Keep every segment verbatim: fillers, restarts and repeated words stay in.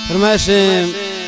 फरमाइशें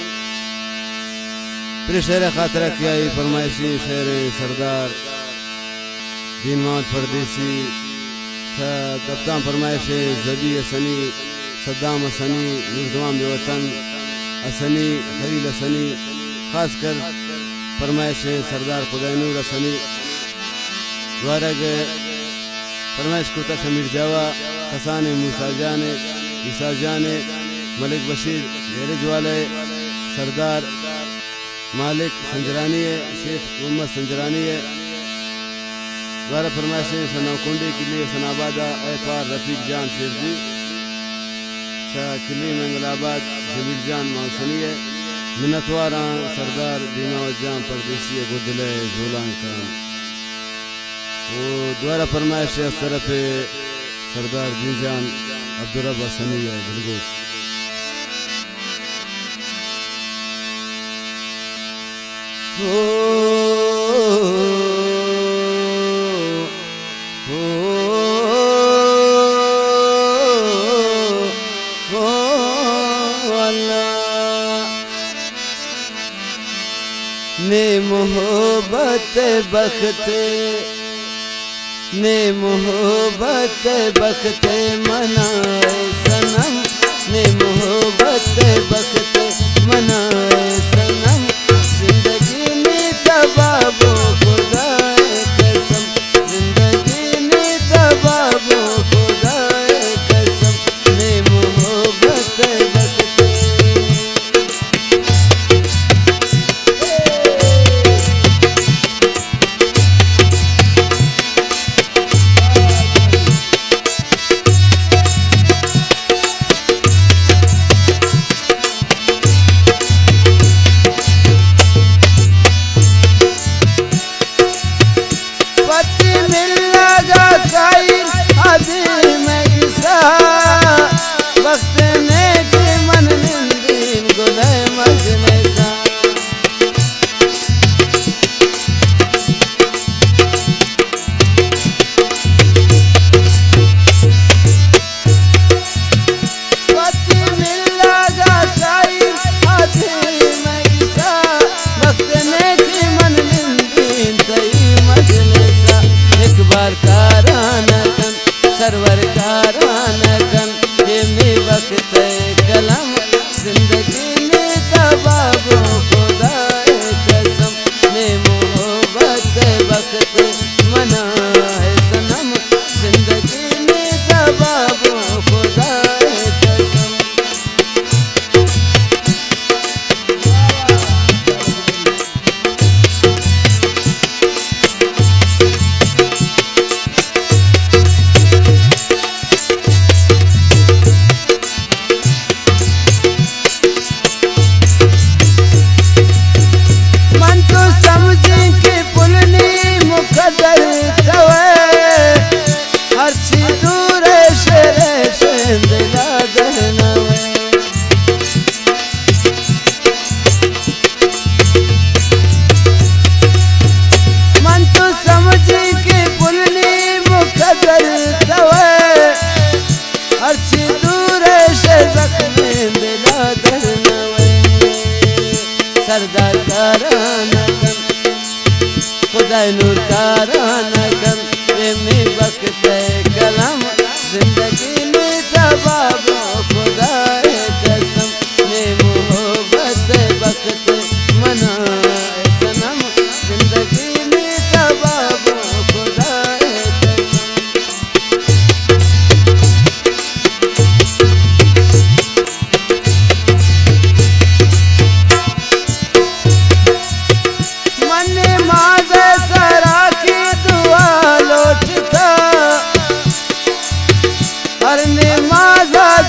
फिर शेर खातरा की आई फरमाइशी शेर सरदार दीन मोहम्मद परदेसी कप्तान फरमाइश जबी असनी सद्दाम असनी नूरजवान वतन असनी खलील असनी खासकर फरमाइश सरदार खुदानूर असनी द्वारा फरमाइश कुर्ता शमीर जावा खसान मूसा जान ईसा जान मलिक बशीर गैरेज वाले सरदार मालिक संजरानी है शेख मोहम्मद संजरानी है द्वारा फरमाइश सनाकुंडी के लिए सनाबादा एतवार रफीक जान शेरजी किली मंगलाबाद जमील जान मौसनी है मिन्नतवारा सरदार दीना जान परदेसी गुदले झोलान खान वो द्वारा फरमाइश इस तरफ सरदार दीजान अब्दुर्रब हसनी है दिलगोश हो हो हो अल्लाह ने मोहब्बत बख्ते ने मोहब्बत बख्ते मनाए सनम ने मोहब्बत बख्ते मनाए सनम जिंदगी में तबाबो खुदाए कसम जिंदगी में तबाबो खुदाए कसम ने मोहब्बत बख्ते सरवर कारानकन ये में वक्त कलम जिंदगी में तबाबो खुदाए कसम ने मोहब्बत वक्त मनाए सनम जिंदगी में तबाबो खुदाए कसम सरदार कारानकन खुदाई नूर कारानकन ये में वक्त कलम जिंदगी में तबाबो खुदाए कसम ने मोहब्बत वक्त मनाए सनम जिंदगी में तबाबो खुदाए कसम हर नमाज़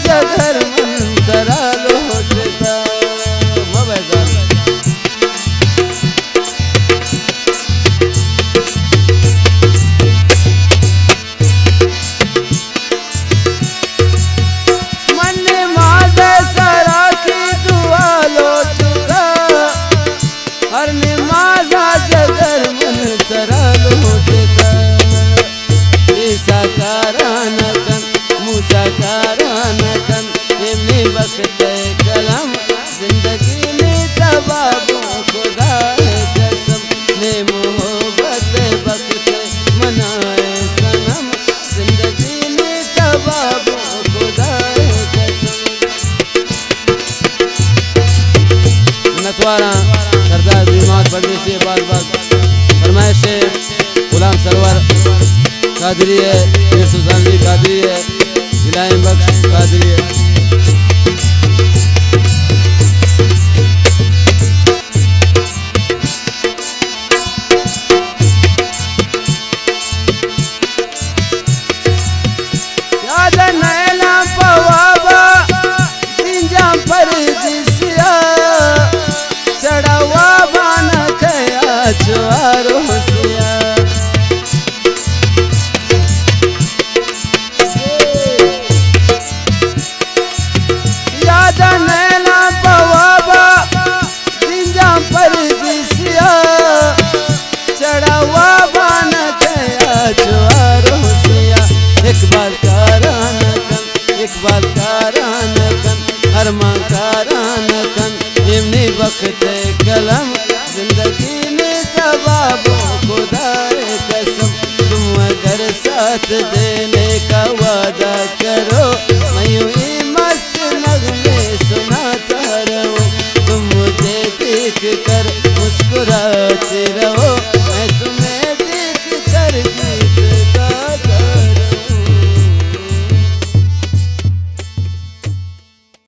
दोबारा सरदार दीनवाज परदेसी बात बात फरमाइश है गुलाम सरवर कादरी है, पीर सुल्तान अली कादरी है, इलाही बख्श कादरी है। चुवारो सिया याद नैना पवाबा जिंजा पर जिसिया चढ़ावा बान कया चुवारो सिया। एक बार कारान कन एक बार कारान कन अरमा कारान कन इमनी वक्त कलम जिंदगी बाबो खुदाए कसम तुम अगर साथ देने का वादा करो मैं यूं ही मस्त नगमे सुनाता रहूं, तुम मुझे देख कर मुस्कुराते रहो।